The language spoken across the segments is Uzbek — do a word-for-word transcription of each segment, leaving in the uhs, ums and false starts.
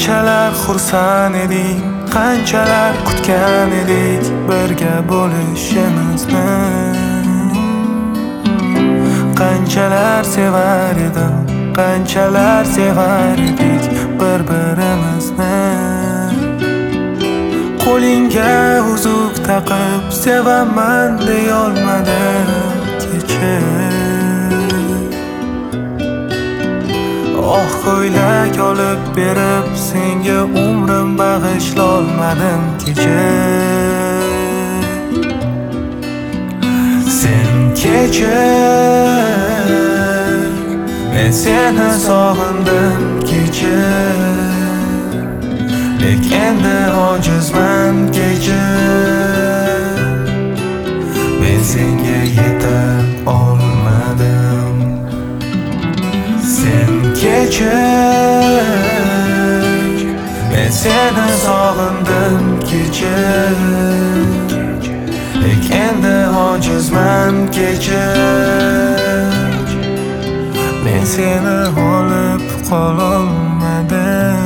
Qanchalar xursand edik, qanchalar kutgan edik birga bo'lishimizni. Qanchalar sevar edim, qanchalar sevar edik bir-birimizni. Qo'lingga uzuk taqib sevaman deyolmadim kechir. Oh ko'ylak olib berib senga umrim bag'ishlolmadim kechir. Sen kechir, men seni sog'indim kechir. Lek endi ojizman kechir. Men senga yeta olmadim. Sen kechir, men seni sog'indim kechir. Lek endi ojizman kechir. Men seni olib qololmadim.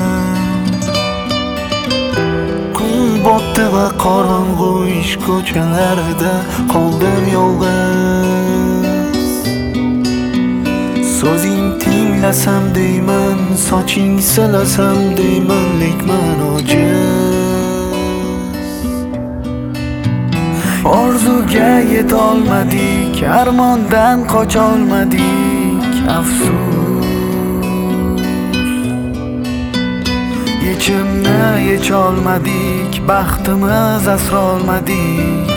Botdi va qorong'u ish ko'chalarida qoldim yolg'iz. So'zing tinglasam deyman, soching silasam deyman, lek men ojiz. Orzuga yetolmadik, armondan qocholmadik, afsus. Yechimni yecholmadik, baxtimiz asrolmadik,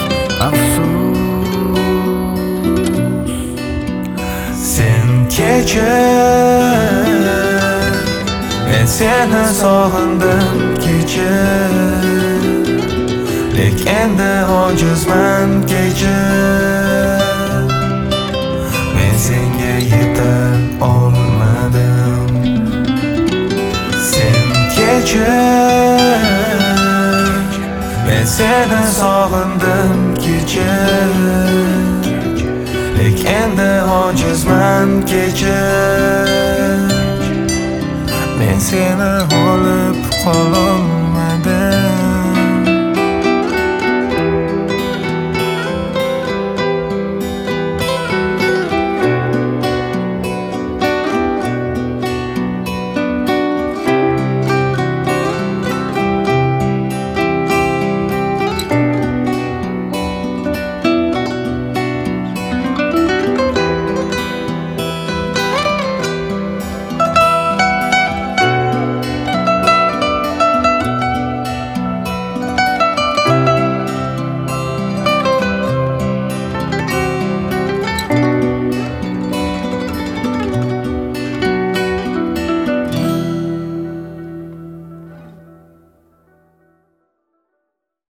afsus. Sen kechir, men seni sog'indim kechir. Lek endi ojizman kechir. Men senga yeta olmadim. Sen kechir, men seni sog'indim kechir. Lek endi ojizman kechir. Men seni olib qololmadim.